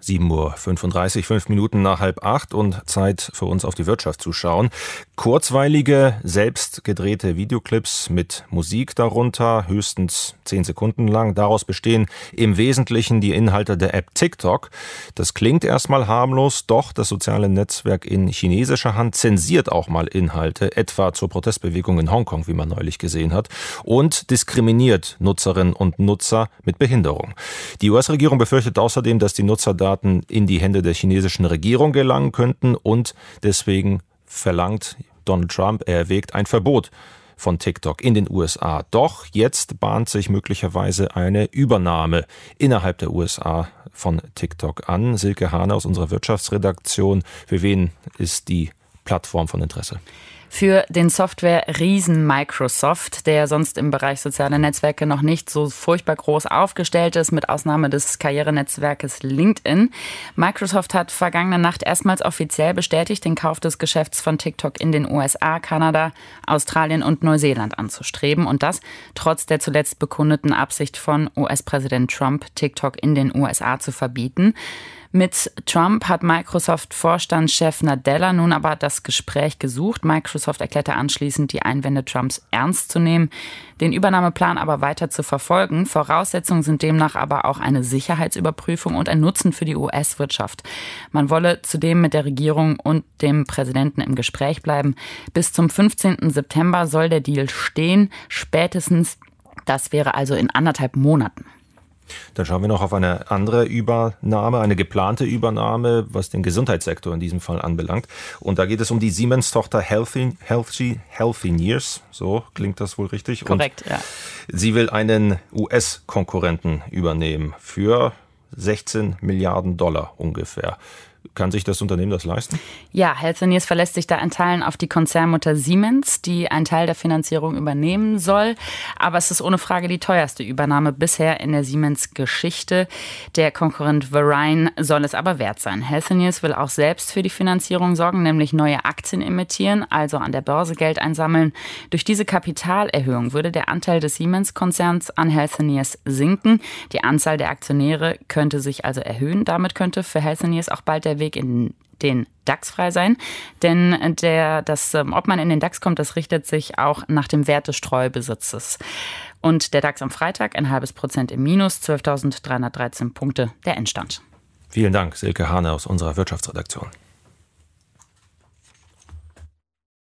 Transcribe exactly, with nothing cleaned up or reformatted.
sieben Uhr fünfunddreißig, fünf Minuten nach halb acht und Zeit für uns auf die Wirtschaft zu schauen. Kurzweilige, selbst gedrehte Videoclips mit Musik darunter, höchstens zehn Sekunden lang. Daraus bestehen im Wesentlichen die Inhalte der App TikTok. Das klingt erstmal harmlos, doch das soziale Netzwerk in chinesischer Hand zensiert auch mal Inhalte, etwa zur Protestbewegung in Hongkong, wie man neulich gesehen hat, und diskriminiert Nutzerinnen und Nutzer mit Behinderung. Die U S-Regierung befürchtet außerdem, dass die Nutzerdaten in die Hände der chinesischen Regierung gelangen könnten und deswegen verlangt Donald Trump, er erwägt ein Verbot von TikTok in den U S A. Doch jetzt bahnt sich möglicherweise eine Übernahme innerhalb der U S A von TikTok an. Silke Hahne aus unserer Wirtschaftsredaktion. Für wen ist die Plattform von Interesse? Für den Software-Riesen Microsoft, der sonst im Bereich soziale Netzwerke noch nicht so furchtbar groß aufgestellt ist, mit Ausnahme des Karrierenetzwerkes LinkedIn. Microsoft hat vergangene Nacht erstmals offiziell bestätigt, den Kauf des Geschäfts von TikTok in den U S A, Kanada, Australien und Neuseeland anzustreben. Und das trotz der zuletzt bekundeten Absicht von U S-Präsident Trump, TikTok in den U S A zu verbieten. Mit Trump hat Microsoft-Vorstandschef Nadella nun aber das Gespräch gesucht. Microsoft erklärte anschließend, die Einwände Trumps ernst zu nehmen, den Übernahmeplan aber weiter zu verfolgen. Voraussetzungen sind demnach aber auch eine Sicherheitsüberprüfung und ein Nutzen für die U S-Wirtschaft. Man wolle zudem mit der Regierung und dem Präsidenten im Gespräch bleiben. Bis zum fünfzehnten September soll der Deal stehen, spätestens. Das wäre also in anderthalb Monaten. Dann schauen wir noch auf eine andere Übernahme, eine geplante Übernahme, was den Gesundheitssektor in diesem Fall anbelangt. Und da geht es um die Siemens-Tochter Healthy, Healthy, Healthineers, so klingt das wohl richtig. Korrekt, und ja. Sie will einen U S-Konkurrenten übernehmen für sechzehn Milliarden Dollar ungefähr. Kann sich das Unternehmen das leisten? Ja, Healthineers verlässt sich da in Teilen auf die Konzernmutter Siemens, die einen Teil der Finanzierung übernehmen soll. Aber es ist ohne Frage die teuerste Übernahme bisher in der Siemens-Geschichte. Der Konkurrent Verein soll es aber wert sein. Healthineers will auch selbst für die Finanzierung sorgen, nämlich neue Aktien emittieren, also an der Börse Geld einsammeln. Durch diese Kapitalerhöhung würde der Anteil des Siemens-Konzerns an Healthineers sinken. Die Anzahl der Aktionäre könnte sich also erhöhen. Damit könnte für Healthineers auch bald der Weg in den DAX frei sein. Denn der, das, ob man in den DAX kommt, das richtet sich auch nach dem Wert des Streubesitzes. Und der DAX am Freitag ein halbes Prozent im Minus, zwölftausenddreihundertdreizehn Punkte, der Endstand. Vielen Dank, Silke Hahne aus unserer Wirtschaftsredaktion.